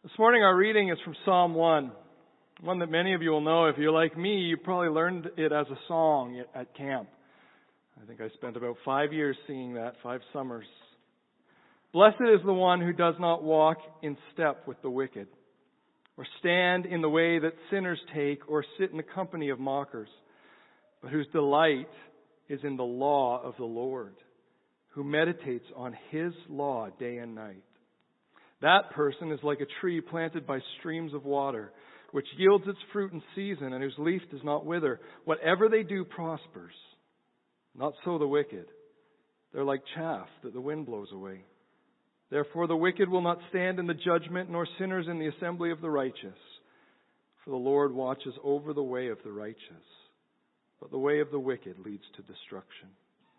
This morning our reading is from Psalm 1, one that many of you will know. If you're like me, you probably learned it as a song at camp. I think I spent about 5 years singing that, 5 summers. Blessed is the one who does not walk in step with the wicked, or stand in the way that sinners take, or sit in the company of mockers, but whose delight is in the law of the Lord, who meditates on His law day and night. That person is like a tree planted by streams of water, which yields its fruit in season and whose leaf does not wither. Whatever they do prospers. Not so the wicked. They're like chaff that the wind blows away. Therefore the wicked will not stand in the judgment, nor sinners in the assembly of the righteous. For the Lord watches over the way of the righteous, but the way of the wicked leads to destruction.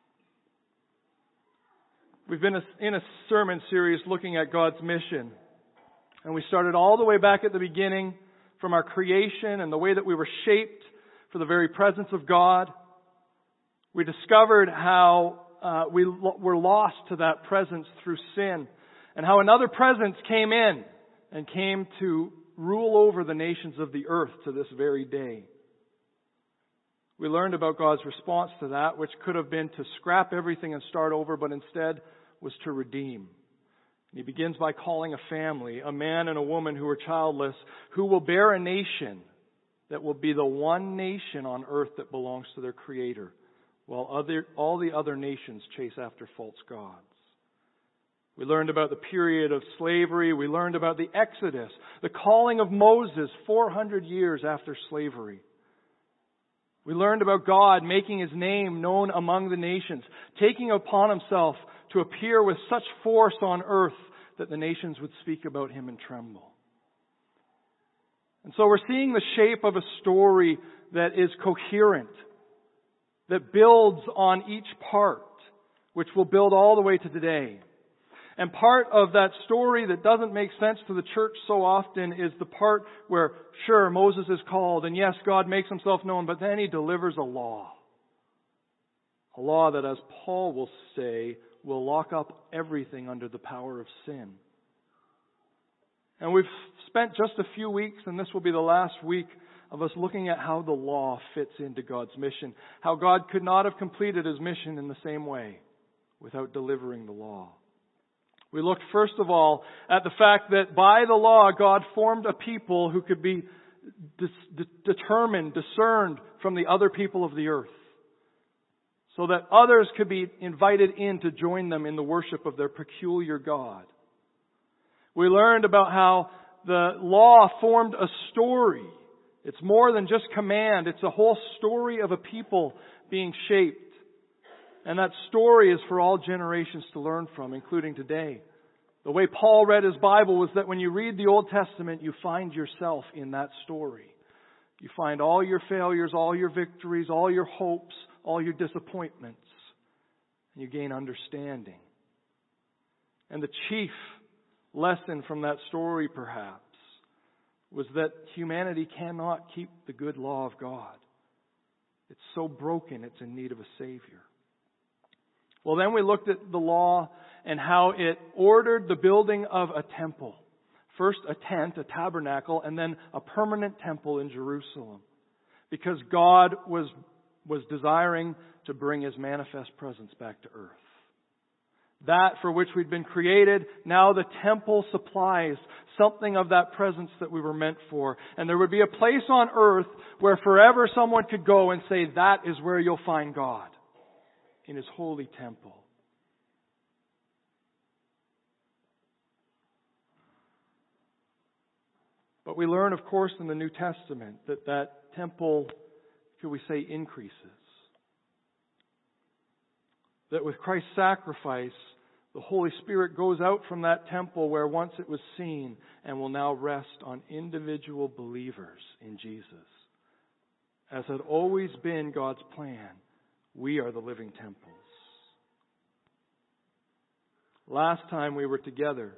We've been in a sermon series looking at God's mission. And we started all the way back at the beginning from our creation and the way that we were shaped for the very presence of God. We discovered how we were lost to that presence through sin, and how another presence came in and came to rule over the nations of the earth to this very day. We learned about God's response to that, which could have been to scrap everything and start over, but instead was to redeem. And He begins by calling a family, a man and a woman who are childless, who will bear a nation that will be the one nation on earth that belongs to their Creator, while all the other nations chase after false gods. We learned about the period of slavery. We learned about the Exodus, the calling of Moses 400 years after slavery. We learned about God making His name known among the nations, taking upon Himself to appear with such force on earth that the nations would speak about Him and tremble. And so we're seeing the shape of a story that is coherent, that builds on each part, which will build all the way to today. And part of that story that doesn't make sense to the church so often is the part where, sure, Moses is called, and yes, God makes Himself known, but then He delivers a law. A law that, as Paul will say, will lock up everything under the power of sin. And we've spent just a few weeks, and this will be the last week of us looking at how the law fits into God's mission. How God could not have completed His mission in the same way without delivering the law. We looked first of all at the fact that by the law God formed a people who could be determined, discerned from the other people of the earth, so that others could be invited in to join them in the worship of their peculiar God. We learned about how the law formed a story. It's more than just command. It's a whole story of a people being shaped. And that story is for all generations to learn from, including today. The way Paul read his Bible was that when you read the Old Testament, you find yourself in that story. You find all your failures, all your victories, all your hopes, all your disappointments. And you gain understanding. And the chief lesson from that story, perhaps, was that humanity cannot keep the good law of God. It's so broken, it's in need of a Savior. Well, then we looked at the law and how it ordered the building of a temple. First a tent, a tabernacle, and then a permanent temple in Jerusalem. Because God was desiring to bring His manifest presence back to earth. That for which we'd been created, now the temple supplies something of that presence that we were meant for. And there would be a place on earth where forever someone could go and say, that is where you'll find God. In His holy temple. But we learn, of course, in the New Testament that temple, could we say, increases. That with Christ's sacrifice, the Holy Spirit goes out from that temple where once it was seen and will now rest on individual believers in Jesus. As had always been God's plan, we are the living temples. Last time we were together,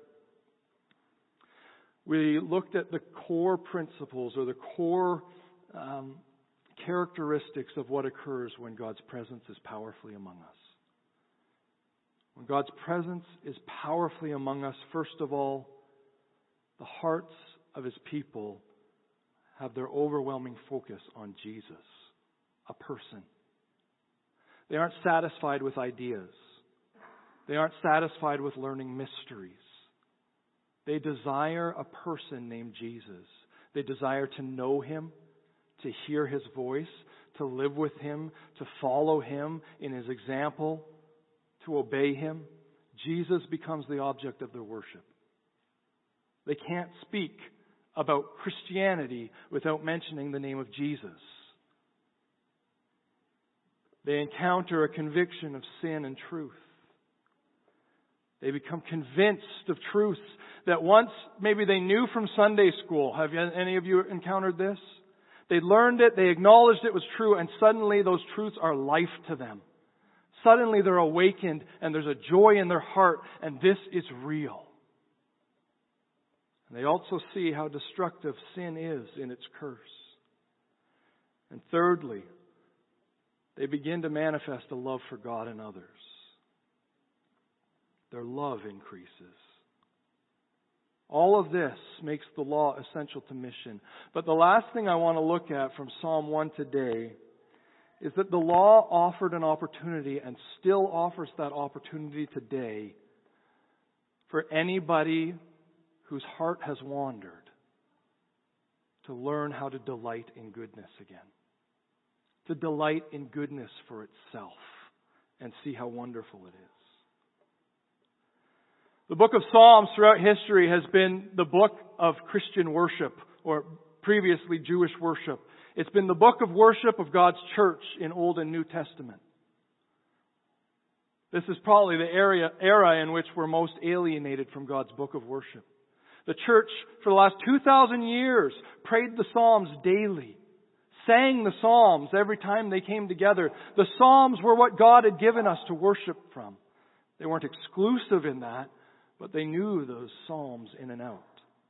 we looked at the core principles or the core characteristics of what occurs when God's presence is powerfully among us. When God's presence is powerfully among us, first of all, the hearts of His people have their overwhelming focus on Jesus, a person. They aren't satisfied with ideas. They aren't satisfied with learning mysteries. They desire a person named Jesus. They desire to know Him, to hear His voice, to live with Him, to follow Him in His example, to obey Him. Jesus becomes the object of their worship. They can't speak about Christianity without mentioning the name of Jesus. They encounter a conviction of sin and truth. They become convinced of truths that once maybe they knew from Sunday school. Have any of you encountered this? They learned it, they acknowledged it was true, and suddenly those truths are life to them. Suddenly they're awakened and there's a joy in their heart, and this is real. And they also see how destructive sin is in its curse. And thirdly, they begin to manifest a love for God and others. Their love increases. All of this makes the law essential to mission. But the last thing I want to look at from Psalm 1 today is that the law offered an opportunity and still offers that opportunity today for anybody whose heart has wandered to learn how to delight in goodness again. To delight in goodness for itself and see how wonderful it is. The book of Psalms throughout history has been the book of Christian worship, or previously Jewish worship. It's been the book of worship of God's church in Old and New Testament. This is probably the era in which we're most alienated from God's book of worship. The church, for the last 2,000 years, prayed the Psalms daily, sang the Psalms every time they came together. The Psalms were what God had given us to worship from. They weren't exclusive in that, but they knew those Psalms in and out.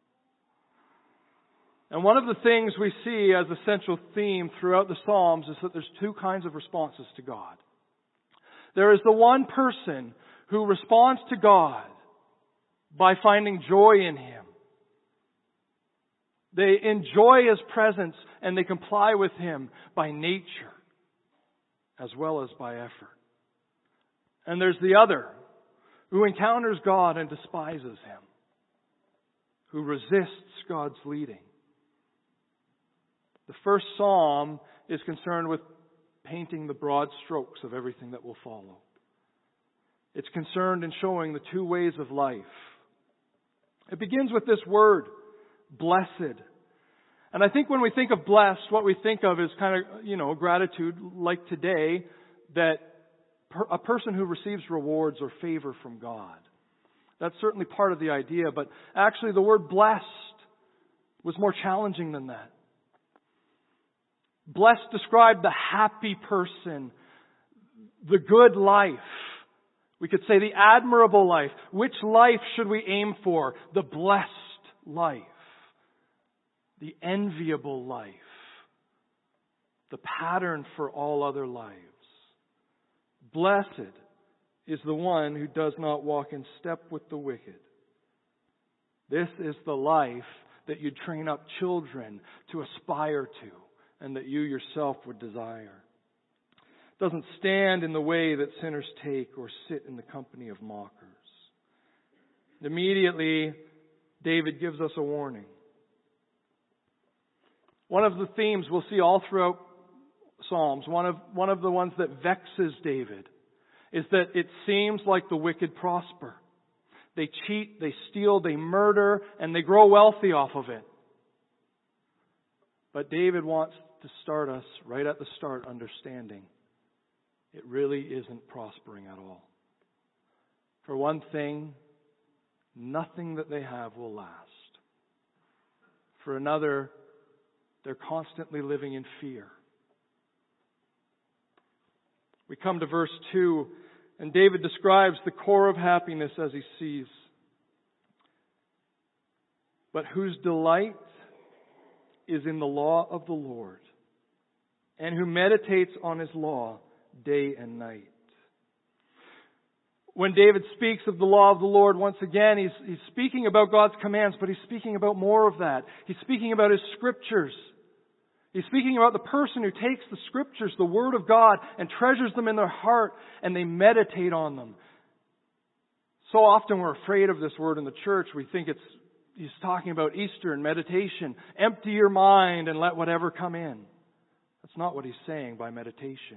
And one of the things we see as a central theme throughout the Psalms is that there's two kinds of responses to God. There is the one person who responds to God by finding joy in Him. They enjoy His presence and they comply with Him by nature as well as by effort. And there's the other who encounters God and despises Him, who resists God's leading. The first psalm is concerned with painting the broad strokes of everything that will follow. It's concerned in showing the two ways of life. It begins with this word, blessed. And I think when we think of blessed, what we think of is kind of, gratitude like today, that a person who receives rewards or favor from God. That's certainly part of the idea, but actually the word blessed was more challenging than that. Blessed described the happy person, the good life. We could say the admirable life. Which life should we aim for? The blessed life. The enviable life. The pattern for all other lives. Blessed is the one who does not walk in step with the wicked. This is the life that you train up children to aspire to and that you yourself would desire. It doesn't stand in the way that sinners take or sit in the company of mockers. Immediately, David gives us a warning. One of the themes we'll see all throughout Psalms, one of the ones that vexes David, is that it seems like the wicked prosper. They cheat, they steal, they murder, and they grow wealthy off of it. But David wants to start us right at the start understanding it really isn't prospering at all. For one thing, nothing that they have will last. For another, they're constantly living in fear. We come to verse 2, and David describes the core of happiness as he sees. But whose delight is in the law of the Lord, and who meditates on His law day and night. When David speaks of the law of the Lord, once again, he's speaking about God's commands, but he's speaking about more of that. He's speaking about His Scriptures. He's speaking about the person who takes the Scriptures, the Word of God, and treasures them in their heart, and they meditate on them. So often we're afraid of this word in the church. We think he's talking about Easter and meditation. Empty your mind and let whatever come in. That's not what he's saying by meditation.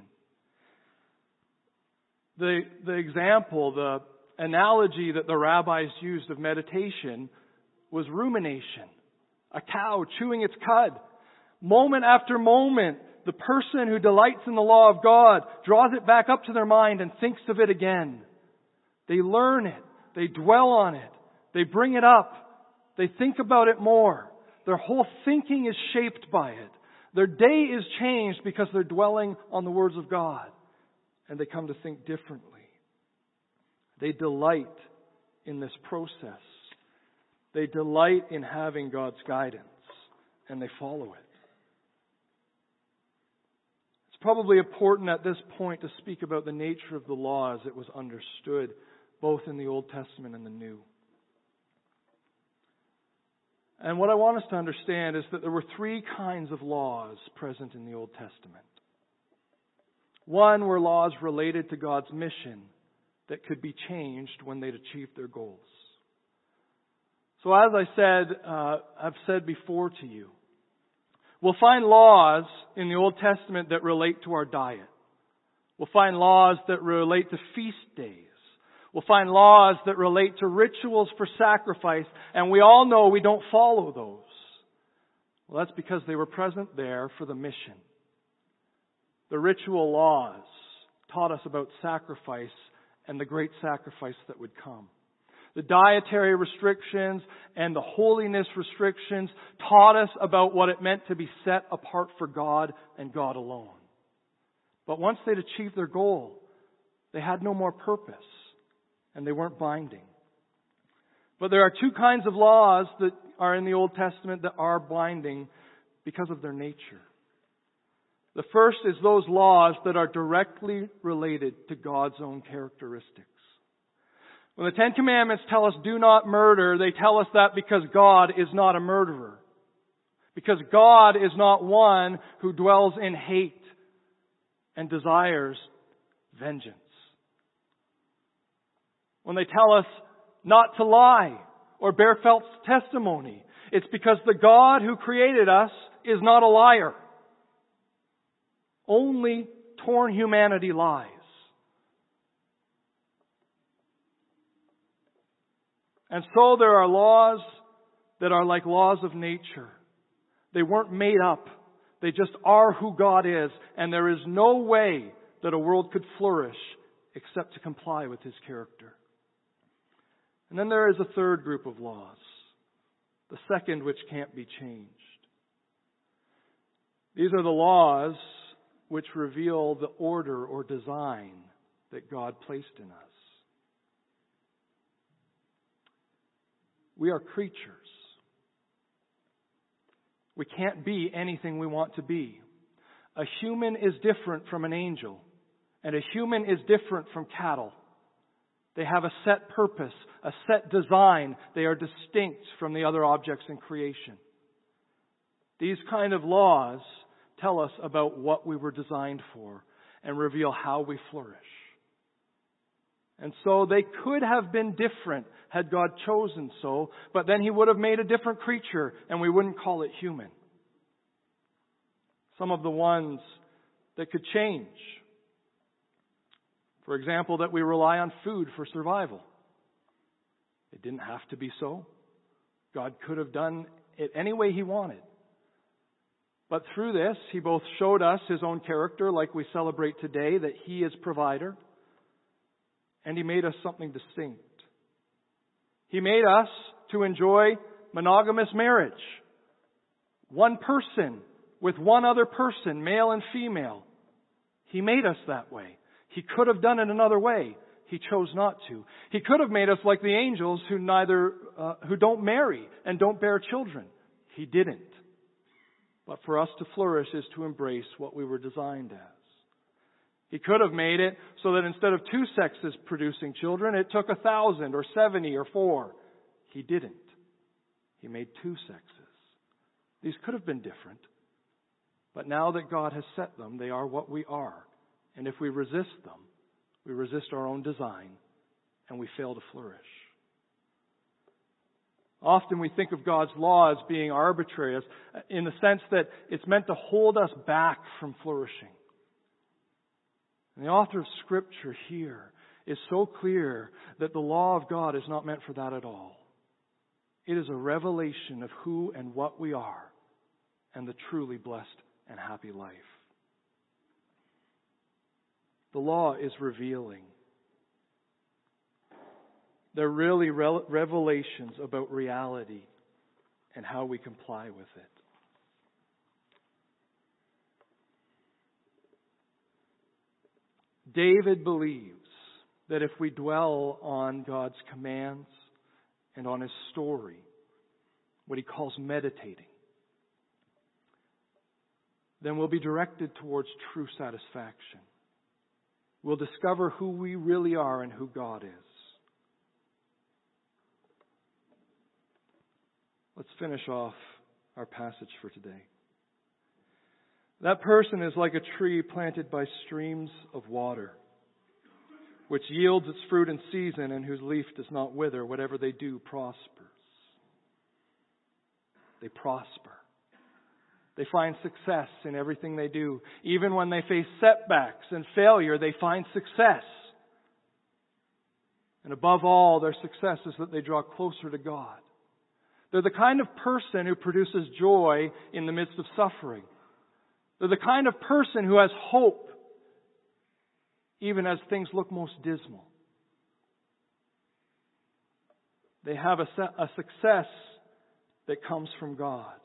The example, the analogy that the rabbis used of meditation was rumination. A cow chewing its cud. Moment after moment, the person who delights in the law of God draws it back up to their mind and thinks of it again. They learn it. They dwell on it. They bring it up. They think about it more. Their whole thinking is shaped by it. Their day is changed because they're dwelling on the words of God. And they come to think differently. They delight in this process. They delight in having God's guidance. And they follow it. It's probably important at this point to speak about the nature of the law as it was understood, both in the Old Testament and the New. And what I want us to understand is that there were three kinds of laws present in the Old Testament. One were laws related to God's mission that could be changed when they'd achieved their goals. So as I've said before to you, we'll find laws in the Old Testament that relate to our diet. We'll find laws that relate to feast days. We'll find laws that relate to rituals for sacrifice, and we all know we don't follow those. Well, that's because they were present there for the mission. The ritual laws taught us about sacrifice and the great sacrifice that would come. The dietary restrictions and the holiness restrictions taught us about what it meant to be set apart for God and God alone. But once they'd achieved their goal, they had no more purpose and they weren't binding. But there are two kinds of laws that are in the Old Testament that are binding because of their nature. The first is those laws that are directly related to God's own characteristics. When the Ten Commandments tell us do not murder, they tell us that because God is not a murderer. Because God is not one who dwells in hate and desires vengeance. When they tell us not to lie or bear false testimony, it's because the God who created us is not a liar. Only torn humanity lies. And so there are laws that are like laws of nature. They weren't made up. They just are who God is. And there is no way that a world could flourish except to comply with His character. And then there is a third group of laws. The second which can't be changed. These are the laws which reveal the order or design that God placed in us. We are creatures. We can't be anything we want to be. A human is different from an angel, and a human is different from cattle. They have a set purpose, a set design. They are distinct from the other objects in creation. These kind of laws tell us about what we were designed for and reveal how we flourish. And so they could have been different had God chosen so, but then He would have made a different creature and we wouldn't call it human. Some of the ones that could change. For example, that we rely on food for survival. It didn't have to be so. God could have done it any way He wanted. But through this, He both showed us His own character, like we celebrate today, that He is provider, and He made us something distinct. He made us to enjoy monogamous marriage. One person with one other person, male and female. He made us that way. He could have done it another way. He chose not to. He could have made us like the angels who don't marry and don't bear children. He didn't. But for us to flourish is to embrace what we were designed as. He could have made it so that instead of 2 sexes producing children, it took 1,000 or 70 or 4. He didn't. He made 2 sexes. These could have been different. But now that God has set them, they are what we are. And if we resist them, we resist our own design and we fail to flourish. Often we think of God's law as being arbitrary, in the sense that it's meant to hold us back from flourishing. And the author of Scripture here is so clear that the law of God is not meant for that at all. It is a revelation of who and what we are and the truly blessed and happy life. The law is revealing. They're really revelations about reality and how we comply with it. David believes that if we dwell on God's commands and on His story, what he calls meditating, then we'll be directed towards true satisfaction. We'll discover who we really are and who God is. Let's finish off our passage for today. That person is like a tree planted by streams of water, which yields its fruit in season and whose leaf does not wither. Whatever they do prospers. They prosper. They find success in everything they do. Even when they face setbacks and failure, they find success. And above all, their success is that they draw closer to God. They're the kind of person who produces joy in the midst of suffering. They're the kind of person who has hope even as things look most dismal. They have a success that comes from God.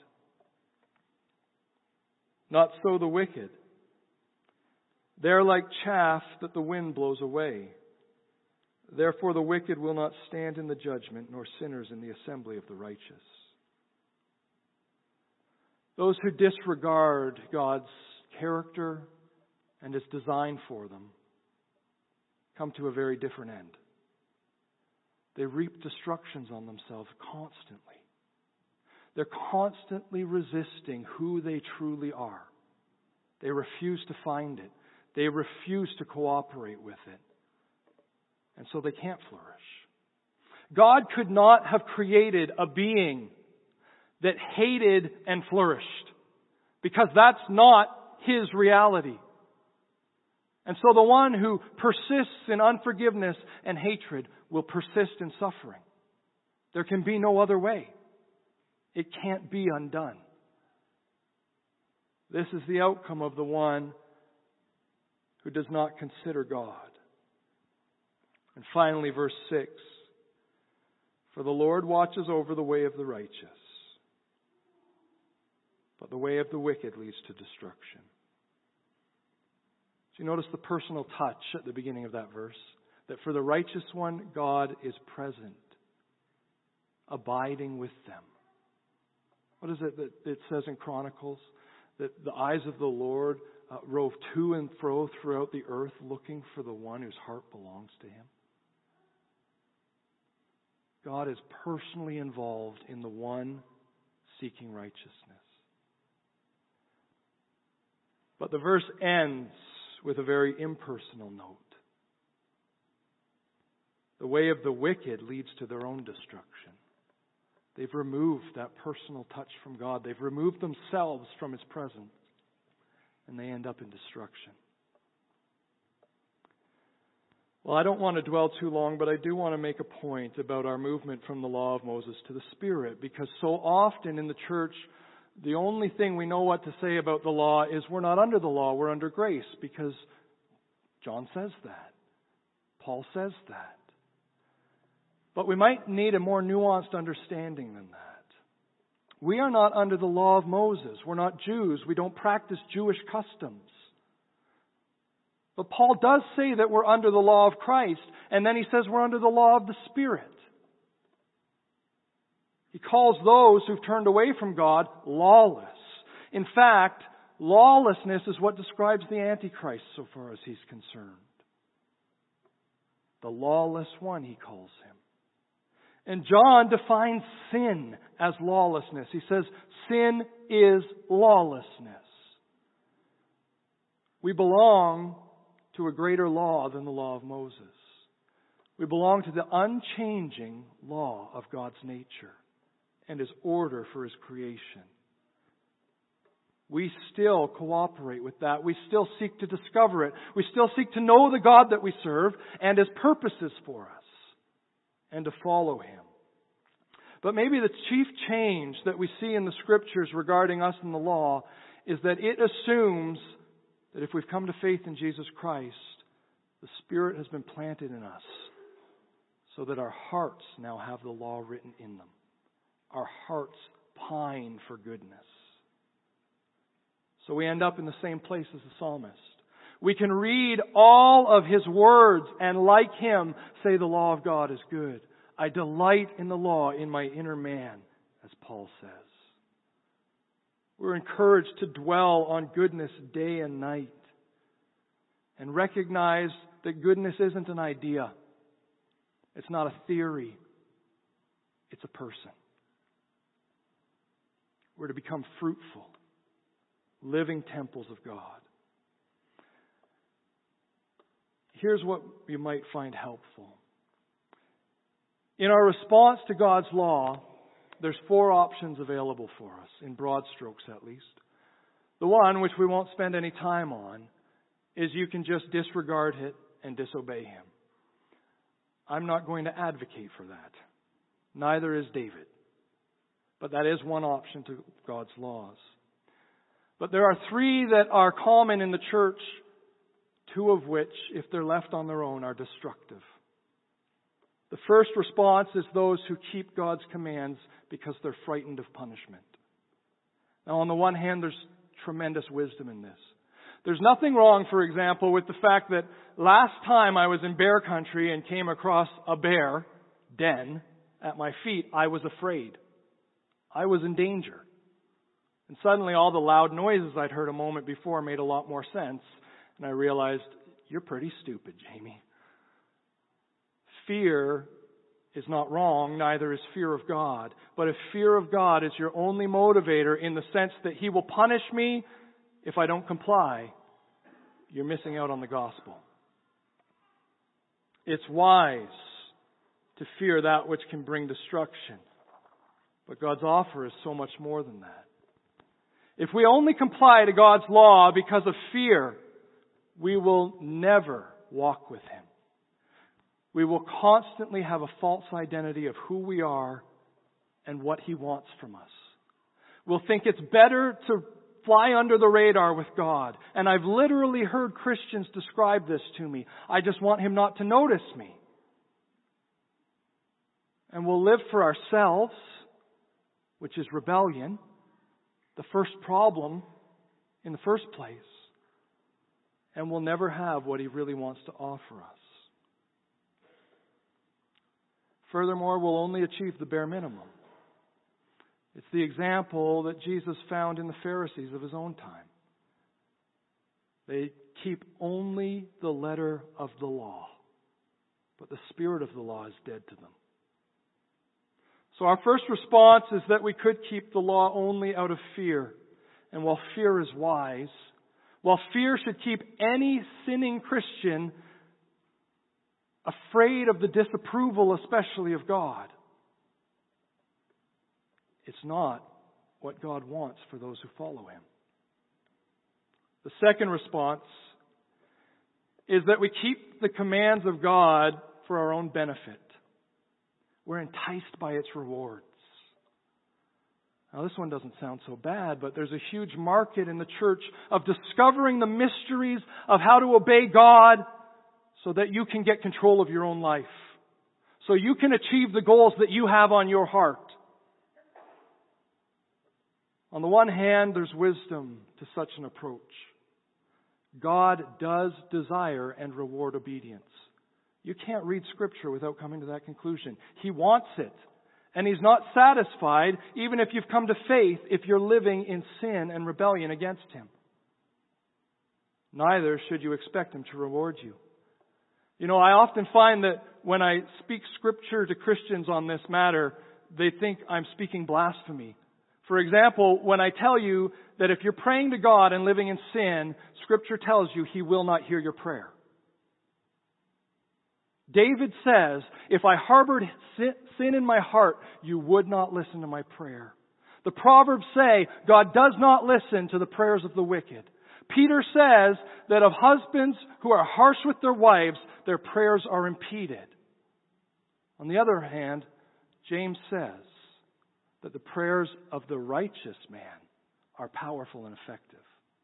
Not so the wicked. They're like chaff that the wind blows away. Therefore the wicked will not stand in the judgment, nor sinners in the assembly of the righteous. Those who disregard God's character and His design for them come to a very different end. They reap destructions on themselves constantly. They're constantly resisting who they truly are. They refuse to find it. They refuse to cooperate with it. And so they can't flourish. God could not have created a being that hated and flourished, because that's not His reality. And so the one who persists in unforgiveness and hatred will persist in suffering. There can be no other way. It can't be undone. This is the outcome of the one who does not consider God. And finally, verse 6. For the Lord watches over the way of the righteous, but the way of the wicked leads to destruction. Do you notice the personal touch at the beginning of that verse? That for the righteous one, God is present, abiding with them. What is it that it says in Chronicles? That the eyes of the Lord rove to and fro throughout the earth, looking for the one whose heart belongs to Him. God is personally involved in the one seeking righteousness. But the verse ends with a very impersonal note. The way of the wicked leads to their own destruction. They've removed that personal touch from God. They've removed themselves from His presence. And they end up in destruction. Well, I don't want to dwell too long, but I do want to make a point about our movement from the law of Moses to the Spirit. Because so often in the church, the only thing we know what to say about the law is we're not under the law, we're under grace. Because John says that. Paul says that. But we might need a more nuanced understanding than that. We are not under the law of Moses. We're not Jews. We don't practice Jewish customs. But Paul does say that we're under the law of Christ, and then he says we're under the law of the Spirit. He calls those who've turned away from God lawless. In fact, lawlessness is what describes the Antichrist so far as he's concerned. The lawless one, he calls him. And John defines sin as lawlessness. He says, sin is lawlessness. We belong to a greater law than the law of Moses. We belong to the unchanging law of God's nature and His order for His creation. We still cooperate with that. We still seek to discover it. We still seek to know the God that we serve and His purposes for us and to follow Him. But maybe the chief change that we see in the Scriptures regarding us and the law is that it assumes that if we've come to faith in Jesus Christ, the Spirit has been planted in us so that our hearts now have the law written in them. Our hearts pine for goodness. So we end up in the same place as the psalmist. We can read all of his words and, like him, say the law of God is good. I delight in the law in my inner man, as Paul says. We're encouraged to dwell on goodness day and night and recognize that goodness isn't an idea. It's not a theory. It's a person. We're to become fruitful, living temples of God. Here's what you might find helpful. In our response to God's law, there's 4 options available for us, in broad strokes at least. The one, which we won't spend any time on, is you can just disregard it and disobey Him. I'm not going to advocate for that. Neither is David. But that is one option to God's laws. But there are 3 that are common in the church, 2 of which, if they're left on their own, are destructive. The first response is those who keep God's commands because they're frightened of punishment. Now, on the one hand, there's tremendous wisdom in this. There's nothing wrong, for example, with the fact that last time I was in bear country and came across a bear den at my feet, I was afraid. I was in danger. And suddenly all the loud noises I'd heard a moment before made a lot more sense. And I realized, you're pretty stupid, Jamie. Fear is not wrong, neither is fear of God. But if fear of God is your only motivator in the sense that He will punish me if I don't comply, you're missing out on the gospel. It's wise to fear that which can bring destruction. But God's offer is so much more than that. If we only comply to God's law because of fear, we will never walk with Him. We will constantly have a false identity of who we are and what He wants from us. We'll think it's better to fly under the radar with God. And I've literally heard Christians describe this to me. I just want Him not to notice me. And we'll live for ourselves, which is rebellion, the first problem in the first place. And we'll never have what He really wants to offer us. Furthermore, we'll only achieve the bare minimum. It's the example that Jesus found in the Pharisees of His own time. They keep only the letter of the law, but the spirit of the law is dead to them. So our first response is that we could keep the law only out of fear. And while fear is wise, while fear should keep any sinning Christian afraid of the disapproval, especially of God, it's not what God wants for those who follow Him. The second response is that we keep the commands of God for our own benefit. We're enticed by its rewards. Now, this one doesn't sound so bad, but there's a huge market in the church of discovering the mysteries of how to obey God so that you can get control of your own life. So you can achieve the goals that you have on your heart. On the one hand, there's wisdom to such an approach. God does desire and reward obedience. You can't read Scripture without coming to that conclusion. He wants it. And He's not satisfied, even if you've come to faith, if you're living in sin and rebellion against Him. neither should you expect Him to reward you. You know, I often find that when I speak Scripture to Christians on this matter, they think I'm speaking blasphemy. For example, when I tell you that if you're praying to God and living in sin, Scripture tells you He will not hear your prayer. David says, if I harbored sin in my heart, you would not listen to my prayer. The Proverbs say God does not listen to the prayers of the wicked. Peter says that of husbands who are harsh with their wives, their prayers are impeded. On the other hand, James says that the prayers of the righteous man are powerful and effective.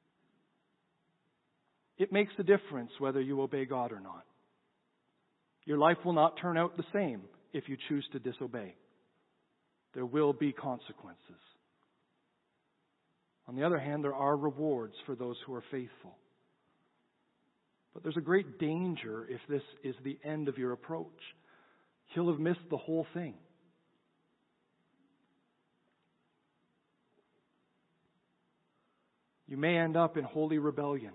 It makes a difference whether you obey God or not. Your life will not turn out the same if you choose to disobey. There will be consequences. On the other hand, there are rewards for those who are faithful. But there's a great danger if this is the end of your approach. You'll have missed the whole thing. You may end up in holy rebellion,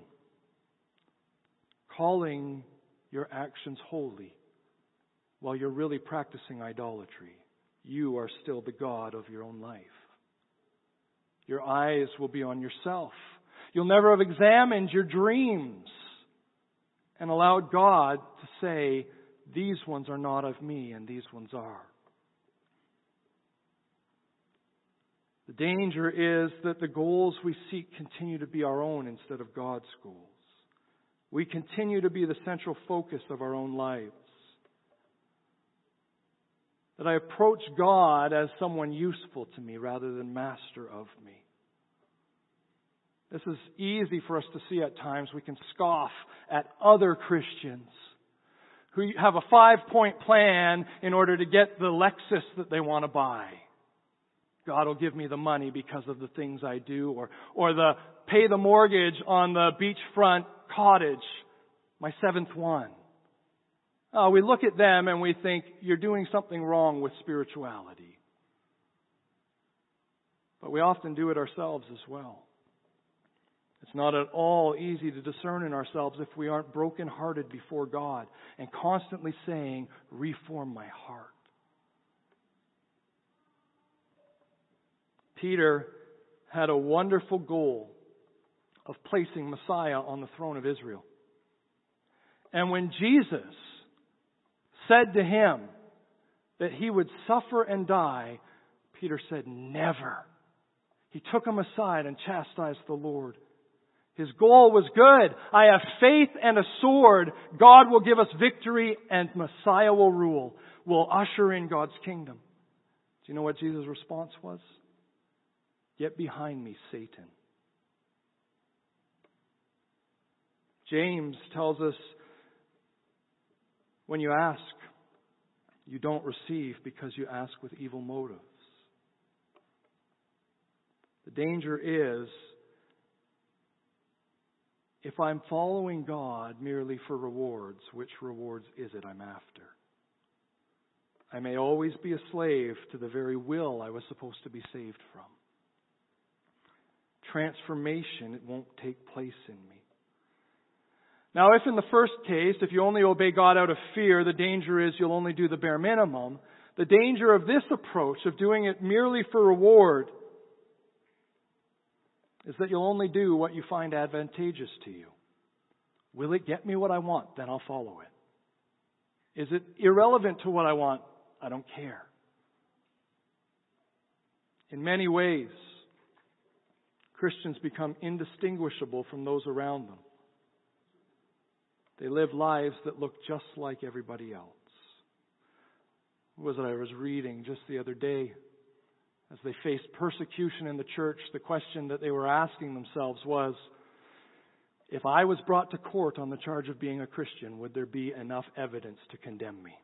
calling your actions holy while you're really practicing idolatry. You are still the God of your own life. Your eyes will be on yourself. You'll never have examined your dreams and allowed God to say, these ones are not of me and these ones are. The danger is that the goals we seek continue to be our own instead of God's goals. We continue to be the central focus of our own lives. That I approach God as someone useful to me rather than master of me. This is easy for us to see at times. We can scoff at other Christians who have a 5-point plan in order to get the Lexus that they want to buy. God will give me the money because of the things I do, or the pay the mortgage on the beachfront cottage, my 7th one. We look at them and we think, you're doing something wrong with spirituality. But we often do it ourselves as well. It's not at all easy to discern in ourselves if we aren't broken-hearted before God and constantly saying, reform my heart. Peter had a wonderful goal of placing Messiah on the throne of Israel. And when Jesus said to him that he would suffer and die, Peter said, never. He took him aside and chastised the Lord. His goal was good. I have faith and a sword. God will give us victory and Messiah will rule. We'll usher in God's kingdom. Do you know what Jesus' response was? Get behind me, Satan. James tells us, when you ask, you don't receive because you ask with evil motives. The danger is, if I'm following God merely for rewards, which rewards is it I'm after? I may always be a slave to the very will I was supposed to be saved from. Transformation, it won't take place in me. Now, if in the first case, if you only obey God out of fear, the danger is you'll only do the bare minimum. The danger of this approach, of doing it merely for reward, is that you'll only do what you find advantageous to you. Will it get me what I want? Then I'll follow it. Is it irrelevant to what I want? I don't care. In many ways, Christians become indistinguishable from those around them. They live lives that look just like everybody else. What was it I was reading just the other day? As they faced persecution in the church, the question that they were asking themselves was, if I was brought to court on the charge of being a Christian, would there be enough evidence to condemn me?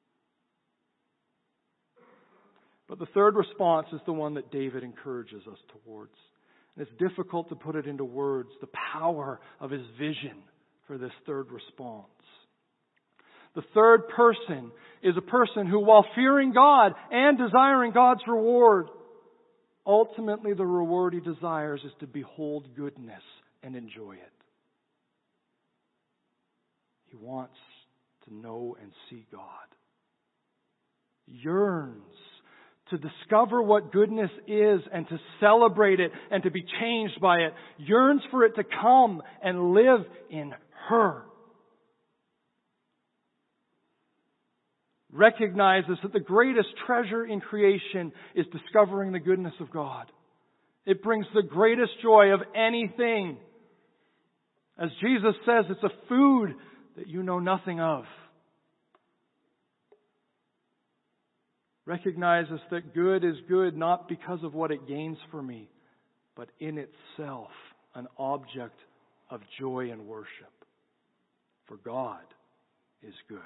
But the third response is the one that David encourages us towards. And it's difficult to put it into words, the power of his vision for this third response. The third person is a person who, while fearing God and desiring God's reward, ultimately the reward he desires is to behold goodness and enjoy it. He wants to know and see God. Yearns to discover what goodness is and to celebrate it and to be changed by it. Yearns for it to come and live in her. Recognizes that the greatest treasure in creation is discovering the goodness of God. It brings the greatest joy of anything. As Jesus says, it's a food that you know nothing of. Recognizes that good is good not because of what it gains for me, but in itself an object of joy and worship. For God is good.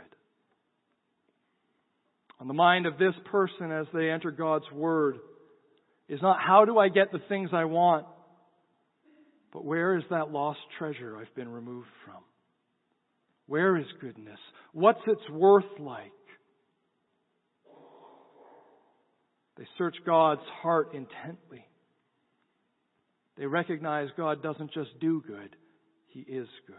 On the mind of this person as they enter God's Word is not how do I get the things I want, but where is that lost treasure I've been removed from? Where is goodness? What's its worth like? They search God's heart intently. They recognize God doesn't just do good, He is good.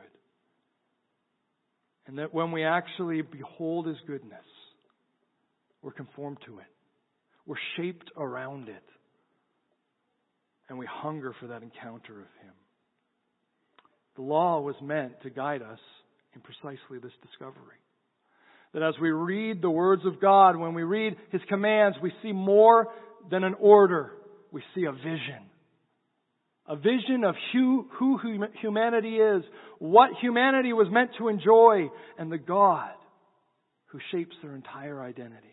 And that when we actually behold His goodness, we're conformed to it. We're shaped around it. And we hunger for that encounter of Him. The law was meant to guide us in precisely this discovery. That as we read the words of God, when we read His commands, we see more than an order. We see a vision. A vision of who humanity is, what humanity was meant to enjoy, and the God who shapes their entire identity.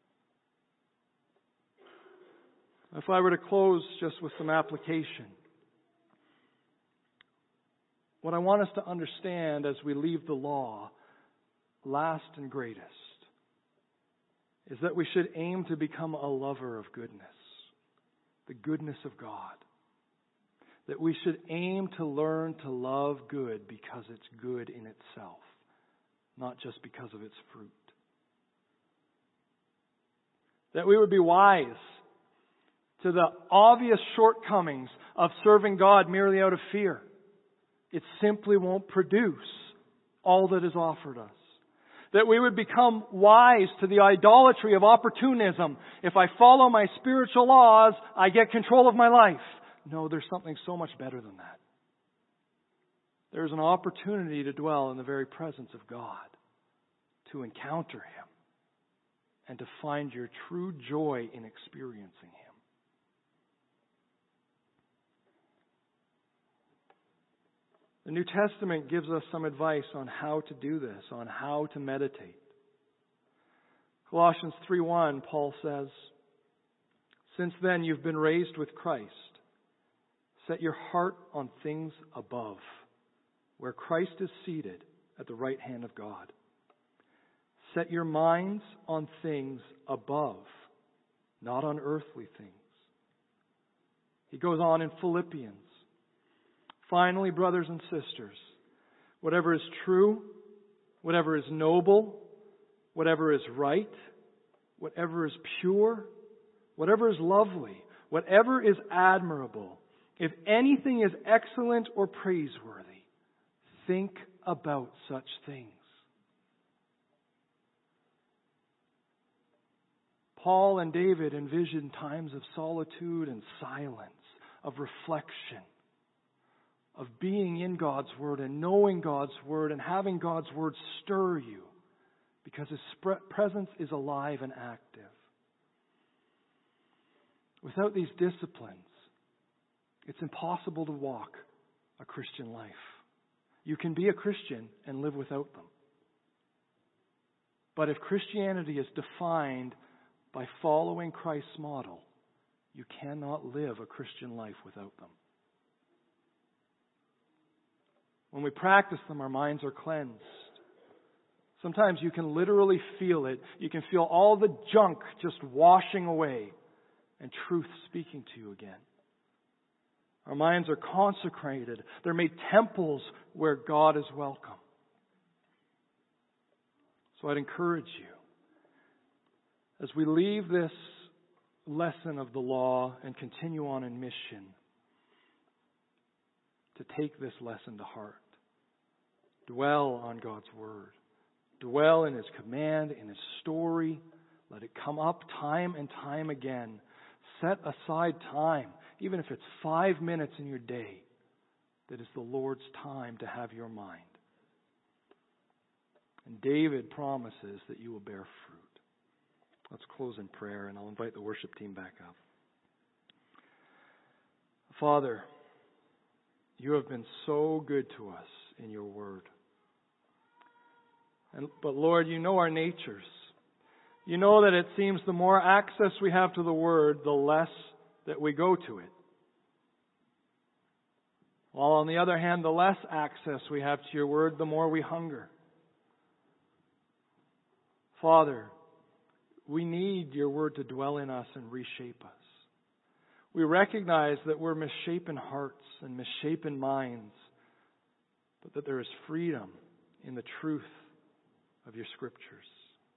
If I were to close just with some application, what I want us to understand as we leave the law, last and greatest, is that we should aim to become a lover of goodness, the goodness of God. That we should aim to learn to love good because it's good in itself, not just because of its fruit. That we would be wise to the obvious shortcomings of serving God merely out of fear. It simply won't produce all that is offered us. That we would become wise to the idolatry of opportunism. If I follow my spiritual laws, I get control of my life. No, there's something so much better than that. There's an opportunity to dwell in the very presence of God, to encounter Him, and to find your true joy in experiencing Him. The New Testament gives us some advice on how to do this, on how to meditate. Colossians 3:1, Paul says, "Since then you've been raised with Christ. Set your heart on things above, where Christ is seated at the right hand of God. Set your minds on things above, not on earthly things." He goes on in Philippians. "Finally, brothers and sisters, whatever is true, whatever is noble, whatever is right, whatever is pure, whatever is lovely, whatever is admirable, if anything is excellent or praiseworthy, think about such things." Paul and David envisioned times of solitude and silence, of reflection, of being in God's Word and knowing God's Word and having God's Word stir you because His presence is alive and active. Without these disciplines, it's impossible to walk a Christian life. You can be a Christian and live without them. But if Christianity is defined by following Christ's model, you cannot live a Christian life without them. When we practice them, our minds are cleansed. Sometimes you can literally feel it. You can feel all the junk just washing away and truth speaking to you again. Our minds are consecrated. They're made temples where God is welcome. So I'd encourage you, as we leave this lesson of the law and continue on in mission, to take this lesson to heart. Dwell on God's Word. Dwell in His command, in His story. Let it come up time and time again. Set aside time, even if it's 5 minutes in your day, that is the Lord's time to have your mind. And David promises that you will bear fruit. Let's close in prayer, and I'll invite the worship team back up. Father, you have been so good to us in your Word. But Lord, you know our natures. You know that it seems the more access we have to the Word, the less that we go to it. While on the other hand, the less access we have to your Word, the more we hunger. Father, we need your Word to dwell in us and reshape us. We recognize that we're misshapen hearts and misshapen minds, but that there is freedom in the truth of your Scriptures.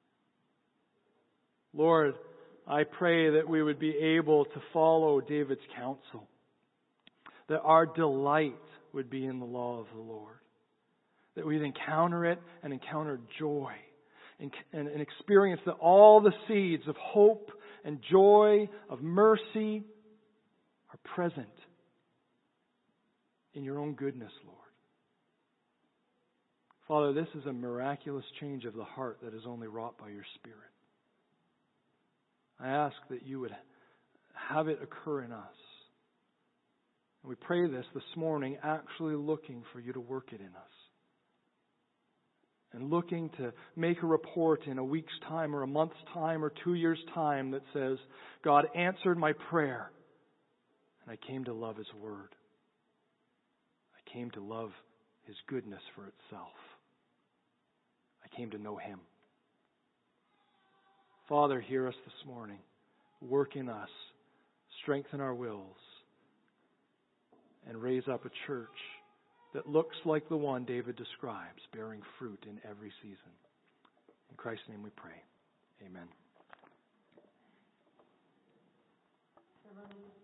Lord, I pray that we would be able to follow David's counsel, that our delight would be in the law of the Lord, that we'd encounter it and encounter joy and experience that all the seeds of hope and joy, of mercy, are present in your own goodness, Lord. Father, this is a miraculous change of the heart that is only wrought by your Spirit. I ask that you would have it occur in us. And we pray this morning, actually looking for you to work it in us. And looking to make a report in a week's time or a month's time or 2 years' time that says, God answered my prayer and I came to love His Word. I came to love His goodness for itself. I came to know Him. Father, hear us this morning. Work in us. Strengthen our wills. And raise up a church that looks like the one David describes, bearing fruit in every season. In Christ's name we pray. Amen.